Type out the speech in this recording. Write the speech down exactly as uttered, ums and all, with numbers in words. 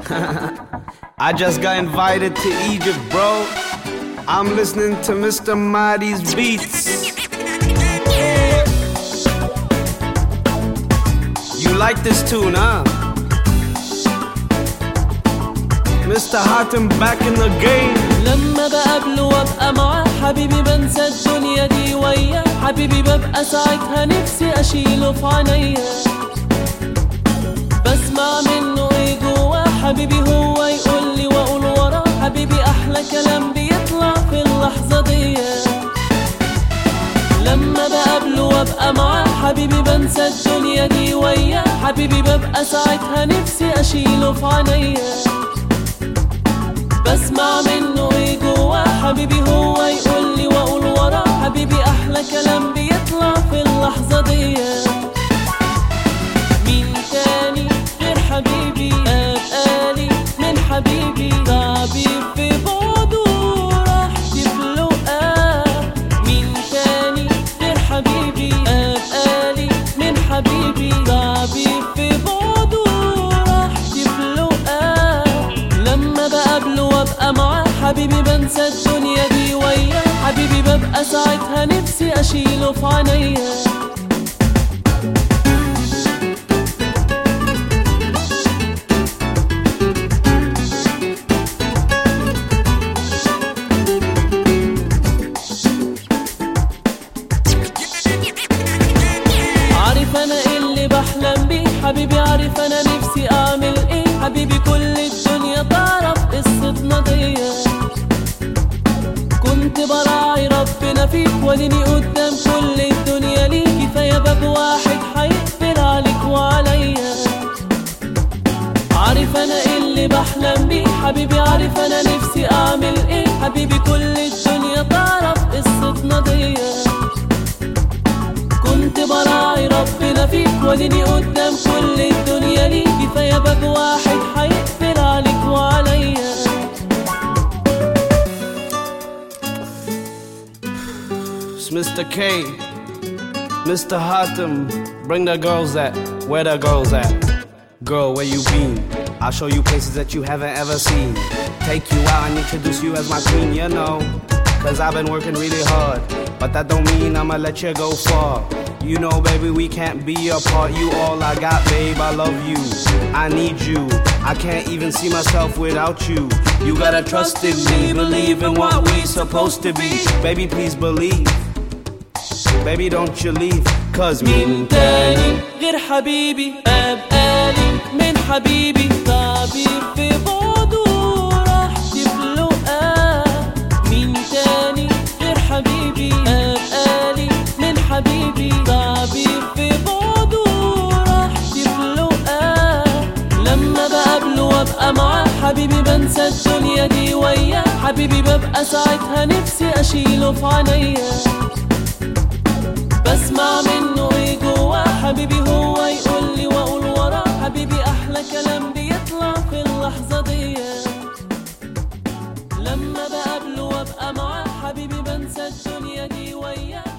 I just got invited to Egypt, bro. I'm listening to Mister Mahdi's beats. You like this tune, huh? Mister Hatem back in the game. لما بقابله وابقى معاه حبيبي بنسى الدنيا دي وياه حبيبي ببقى ساعتها نفسي اشيله في عينيا بسمع منه ايه جواه حبيبي هو يقول لي واقول وراه حبيبي احلى كلام بيطلع في اللحظه دي لما بقابله وابقى معاه حبيبي بنسى الدنيا دي وياه حبيبي ببقى ساعتها نفسي اشيله في عينيا بسمع منه ايه جواه حبيبي هو يقول لي واقول وراه حبيبي احلى كلام بيطلع في اللحظه دي مين تاني غير حبيبي ابقالي من حبيبي تعبي في بعده راحتي في لقاه مين تاني غير حبيبي ابقالي من حبيبي تعبي في بعده راحتي في لقاه لما بقابله وابقى معاه حبيبي بنسى الدنيا دي وياه حبيبي ببقى ساعتها نفسي اشيله في عينيا عارف انا ايه اللي بحلم بيه حبيبي عارف انا نفسي اعمل ايه حبيبي كل الدنيا تعرف قصتنا دي كنت براعي ربنا فيك واديني قدام كل الدنيا ليك كفايه باب واحد هيقفل عليك وعليا عارف انا ايه اللي بحلم بيه حبيبي عارف انا نفسي اعمل ايه حبيبي كل الدنيا تعرف قصتنا دي كنت براعي ربنا فيك واديني قدام كل الدنيا ليك كفايه باب واحد هيقفل عليك وعليا It's Mister K, Mister Hatem, bring the girls at, where the girls at? Girl, where you been? I'll show you places that you haven't ever seen. Take you out and introduce you as my queen, you know. Cause I've been working really hard, but that don't mean I'ma let you go far. You know, baby, we can't be apart. You all I got, babe, I love you. I need you. I can't even see myself without you. You gotta trust in me, believe in what we supposed to be. Baby, please believe. Baby, don't you leave, cause مين تاني غير حبيبي أبقالي من حبيبي تعبي في بعده راحتي في لقاه مين تاني غير حبيبي أبقالي من حبيبي تعبي في بعده راحتي في لقاه لما بقابله وابقى معاه حبيبي بنسى الدنيا دي وياه حبيبي ببقى ساعتها نفسي أشيله في عينيا بسمع منه ايه جواه حبيبي هو يقول لي واقول وراه حبيبي احلى كلام بيطلع في اللحظه دي لما بقابله وابقى معاه حبيبي بنسى الدنيا دي وياه